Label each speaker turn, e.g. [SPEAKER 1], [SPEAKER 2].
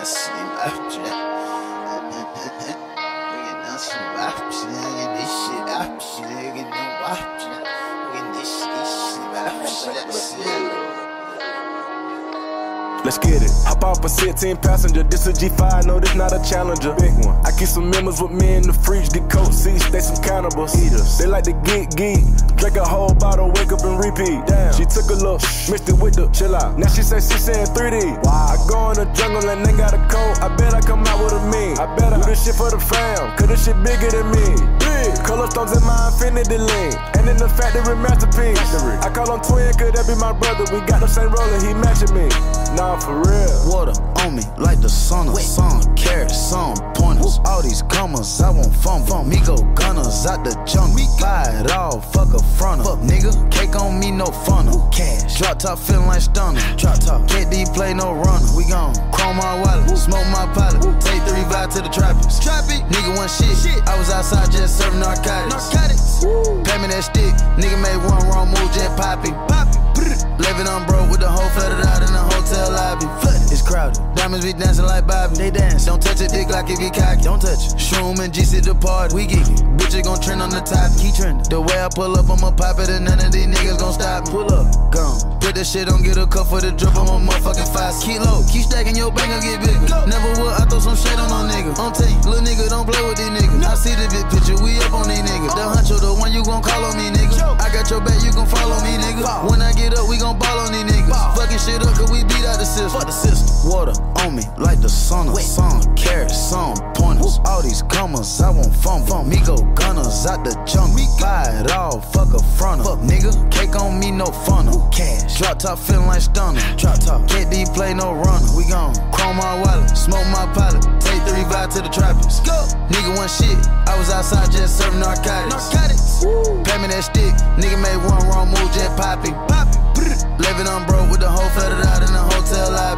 [SPEAKER 1] Let's get it. Hop off a 16 passenger. This a G5, no, this not a Challenger. Big one. I keep some members with me in the fridge. Get coat seats, they some cannibals. Eaters. They like to geek. Drink a whole bottle, wake up and repeat. Damn. She took a look, mixed it with the chill out. Now she say she saying 3D. Wow. I go in the jungle and they got a coat. I bet I come out with a mean. I bet I do this shit for the fam, cause this shit bigger than me. Big. Color stones in my infinity lane. And in the factory masterpiece. I call him twin, cause that be my brother. We got the same roller, he matching me. Nah, for real.
[SPEAKER 2] Water on me like the sun. Some carrots, some pointers. All these commas, I want fun. Me go gunners out the jungle. Buy it all, fuck a fronter. Fuck nigga, cake on me, no funnel. Cash, drop top feeling like stunner. Drop top, KD play no runner. We gon' chrome my wallet, smoke my pilot. Take 3 vibe to the trappers. Nigga want shit. I was outside just serving narcotics. Pay me that stick. Nigga made one wrong move, just popping. Living on bro with the whole flooded out in the hotel lobby. It's crowded. Diamonds be dancing like Bobby. They dance. Don't touch a dick like it get cocky. Don't touch it. Shroom and GC the party. We geeky. Bitches gon' trend on the top. Keep trending. The way I pull up, I'ma pop it and none of these niggas gon' stop me. Pull up. Gone. Put that shit on, get a cup for the drip. I'm a motherfucking 5. Keep low. Keep stacking your bank, gon' get bigger. Never would. I throw some shade on no nigga. On tape. Little nigga don't play with these niggas. I see the big picture. We up on these niggas. The huncho, the one you gon' call on me, nigga. I got your back, you gon' follow me, nigga. When I get up, we gon' ball on these niggas. Fucking shit up, cause we beat out the system. Fuck the system. Water on me like the sun. Some carrots, some pointers. All these commas, I want fun. Me go gunners out the jungle. Buy it all, fuck a fronter. Fuck nigga, cake on me, no funnel. Cash, drop top feeling like stunner. Drop top, KD play no runner. We gon' chrome my wallet, smoke my pilot. Take 3 vibe to the trappers. Go. Nigga want shit. I was outside just serving narcotics. Pay me that stick. Nigga made one wrong move, just popping. Living on bro with the whole flooded out in the hotel lobby.